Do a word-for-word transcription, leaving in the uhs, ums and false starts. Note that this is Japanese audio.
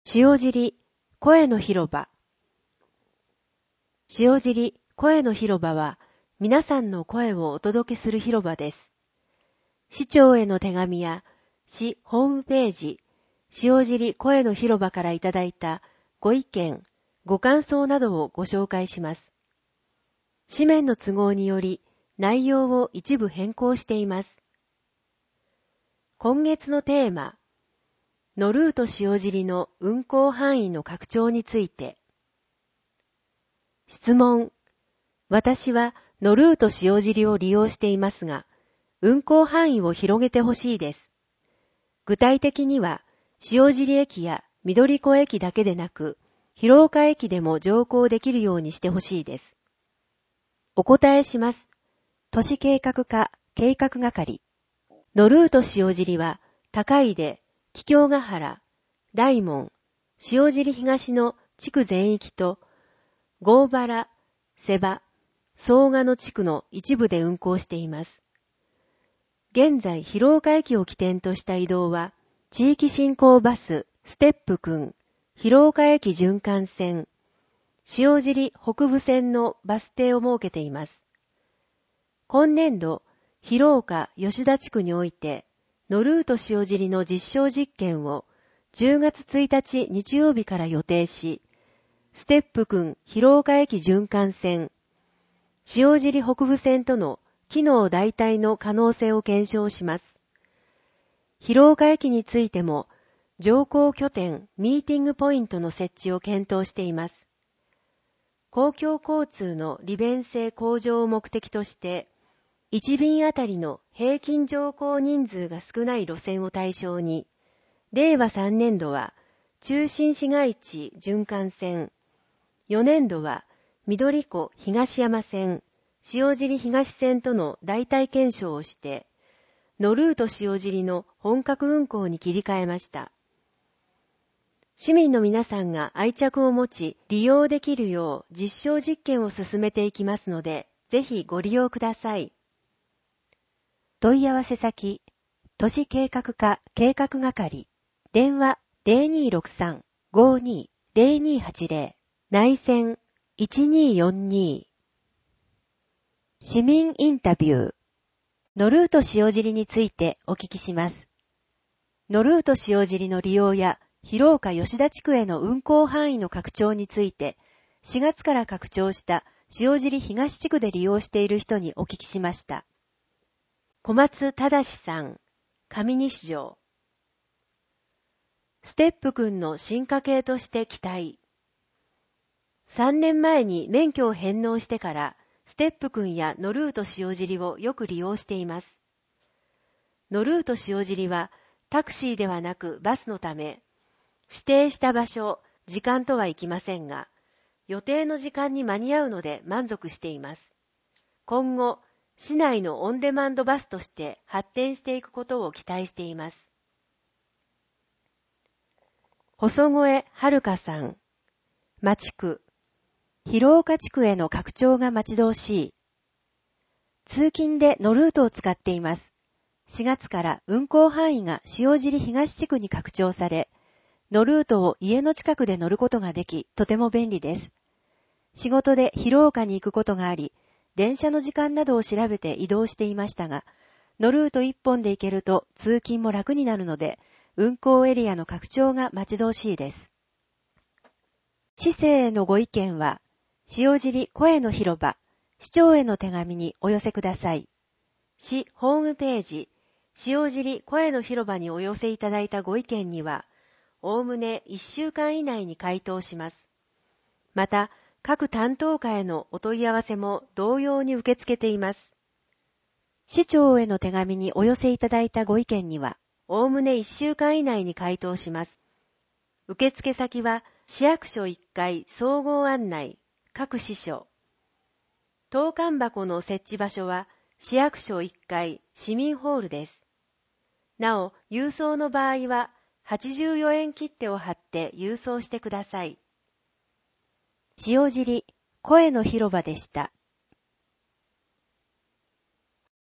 塩尻、声の広場。塩尻、声の広場は、皆さんの声をお届けする広場です。市長への手紙や、市ホームページ、塩尻声の広場からいただいたご意見、ご感想などをご紹介します。紙面の都合により、内容を一部変更しています。今月のテーマ、ノルート塩尻の運行範囲の拡張について。質問。私はノルート塩尻を利用していますが、運行範囲を広げてほしいです。具体的には、塩尻駅や緑子駅だけでなく、広岡駅でも乗降できるようにしてほしいです。お答えします。都市計画課計画係。ノルート塩尻は、高出、桔梗ヶ原、大門、塩尻東の地区全域と、郷原、瀬場、総賀の地区の一部で運行しています。現在、広岡駅を起点とした移動は、地域振興バス、ステップ君、広岡駅循環線、塩尻北部線のバス停を設けています。今年度、広岡吉田地区において、ノルート塩尻の実証実験をじゅうがつついたち日曜日から予定し、ステップ君広岡駅循環線、塩尻北部線との機能代替の可能性を検証します。広岡駅についても、乗降拠点ミーティングポイントの設置を検討しています。公共交通の利便性向上を目的として、いち便あたりの平均乗降人数が少ない路線を対象に、れいわさんねんどは中心市街地循環線、よねんどは緑子東山線、塩尻東線との代替検証をして、ノルート塩尻の本格運行に切り替えました。市民の皆さんが愛着を持ち利用できるよう実証実験を進めていきますので、ぜひご利用ください。問い合わせ先、都市計画課計画係、電話 ゼロにーろくさん ごーにー ゼロにーはちゼロ、内線いちにーよんにー。市民インタビュー。ノルート塩尻についてお聞きします。ノルート塩尻の利用や広岡吉田地区への運行範囲の拡張について、しがつから拡張した塩尻東地区で利用している人にお聞きしました。小松忠さん、上西城。ステップ君の進化系として期待。さんねんまえに免許を返納してから、ステップ君やノルート塩尻をよく利用しています。ノルート塩尻はタクシーではなくバスのため、指定した場所、時間とはいきませんが、予定の時間に間に合うので満足しています。今後、市内のオンデマンドバスとして発展していくことを期待しています。細越遥さん、町区、広岡地区への拡張が待ち遠しい。通勤でノルートを使っています。しがつから運行範囲が塩尻東地区に拡張され、ノルートを家の近くで乗ることができ、とても便利です。仕事で広岡に行くことがあり、電車の時間などを調べて移動していましたが、ノルート一本で行けると通勤も楽になるので、運行エリアの拡張が待ち遠しいです。市政へのご意見は、塩尻声の広場、市長への手紙にお寄せください。市ホームページ、塩尻声の広場にお寄せいただいたご意見には、おおむねいっしゅうかん以内に回答します。また、各担当課へのお問い合わせも同様に受け付けています。市長への手紙にお寄せいただいたご意見には、おおむねいっしゅうかん以内に回答します。受付先は、市役所いっかい総合案内、各支所。投函箱の設置場所は、市役所いっかい市民ホールです。なお、郵送の場合は、はちじゅうよえん切手を貼って郵送してください。塩尻、声の広場でした。